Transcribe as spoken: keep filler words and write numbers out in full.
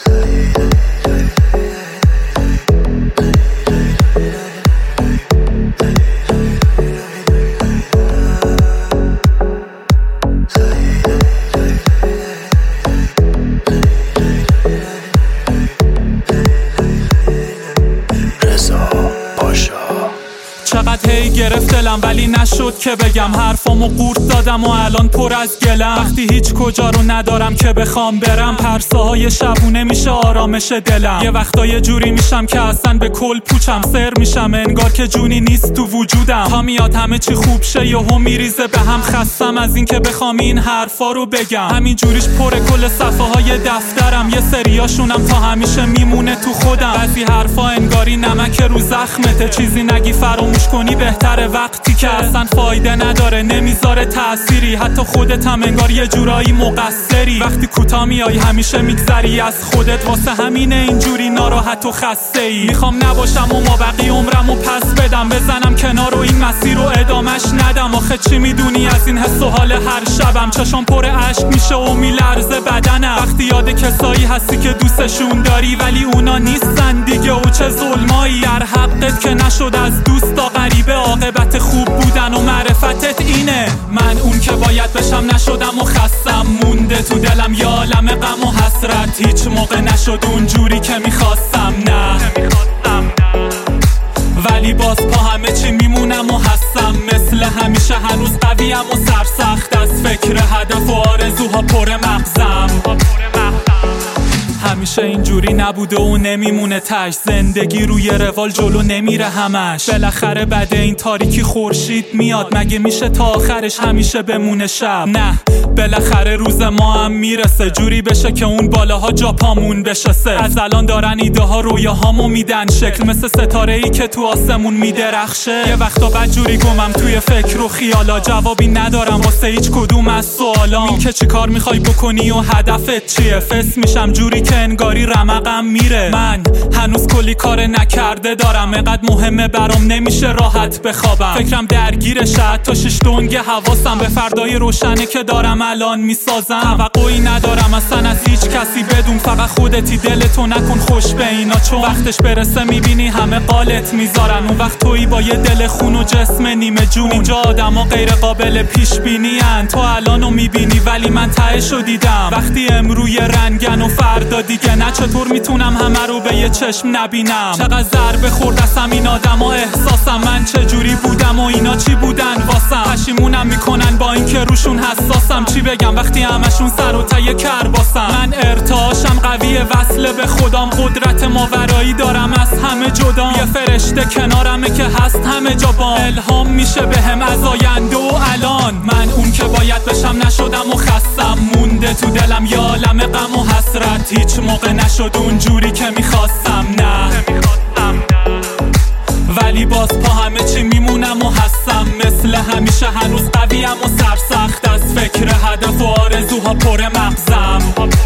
چقدر هی گرفت دلم ولی نشد که بگم، حرفامو قورت دادم و الان پر از گلم. وقتی هیچ کجا رو ندارم که بخوام برم، پرساهای شبونه میشه آرامش دلم. یه وقتا یه جوری میشم که اصلا به کل پوچم، سر میشم انگار که جونی نیست تو وجودم. تا میاد همه چی خوب شه یهو میریزه به هم، خستم از این که بخوام این حرفا رو بگم. همین جوریش پر کل صفحه های دفترم، یه سریاشونم تا همیشه میمونه تو خودم. بعضی حرفا انگاری نمک رو زخمته، چیزی نگی فراموش کنی بهتره، وقتی که اصلا فایده نداره نمیذاره تأثیری. حتی خودت هم انگار یه جورایی مقصری، وقتی کوتاه میای همیشه میگذری از خودت. واسه همینه اینجوری ناراحت و خسته ای. میخوام نباشم و ما بقی عمرمو پس بدم، بزنم کنار و این مسیر رو ادامش ندم. آخه چی میدونی از این حس و حال هر شبم، چشام پر اشک میشه و میلرزه بدنم. وقتی یاد کسایی هستی که دوستشون داری ولی اونا نیستن دیگه، و چه ظلمایی در حقت که نشد از دوست تا غریبه عاقبت خوب بودن و معرفتت اینه. من اون که باید بشم نشدم و خستم، مونده تو دلم یه عالم غم و حسرت. هیچ موقع نشد اونجوری که میخواستم، نه ولی باز پا همه چی میمونم و هستم. مثل همیشه هنوز قویم و سرسخت، از فکر هدف و آرزوها پر مغزم. همیشه اینجوری نبوده و نمیمونه تش، زندگی روی روال جلو نمیره همش. بالاخره بعد این تاریکی خورشید میاد، مگه میشه تا آخرش همیشه بمونه شب؟ نه بالاخره روز ما هم میرسه، جوری بشه که اون بالاها جا پامون بشسته. از الان دارن ایده ها رویاهامو میدن شکل، مثل ستاره ای که تو آسمون میدرخشه. یه وقتا بد جوری گمم توی فکر و خیالا، جوابی ندارم واسه هیچ کدوم از سوالام. این که چی کار میخوای بکنی و هدفت چیه؟ فس میشم جوری که انگاری رمقم میره. من هنوز کلی کار نکرده دارم، اینقدر مهمه برام نمیشه راحت بخوابم. فکرم درگیرشه حتی شش دنگ حواسم به فردای روشنه که دارم الان میسازم. توقعی ندارم اصلا از هیچ کسی بدون، فقط خودتی دلتو نکن خوش به اینا، چون وقتش برسه میبینی همه قالت میذارن. اون وقت تویی با یه دل خون و جسم نیمه جون، اونجا آدما غیر قابل پیش بینی ان. تو الانو میبینی ولی من تهشو دیدم. وقتی امروی رنگن و فردا دیگه نه، چطور میتونم همه رو به یه چشم نبینم؟ چقدر ضربه خورد از همین آدم ها احساسم، من چجوری بودم و اینا چی بودن واسم. پشیمونم میکنن با این که روشون حساسم، چی بگم وقتی همشون سر و ته کرباسم. من ارتعاشم قویه وصله به خودم، قدرت ماورایی دارم از همه جدام. یه فرشته کنارمه که هست همه جا بام، الهام میشه بهم از آینده و الان. من اون که باید بشم نشدم و خستم، مونده تو دلم یه عالم غم و حسرت. هیچ موقع نشد اونجوری که میخواستم، نه ولی باز پا همه چی میمونم و هستم. مثل همیشه هنوز قویم و سرسخت، از فکر هدف و آرزوها پر مغزم.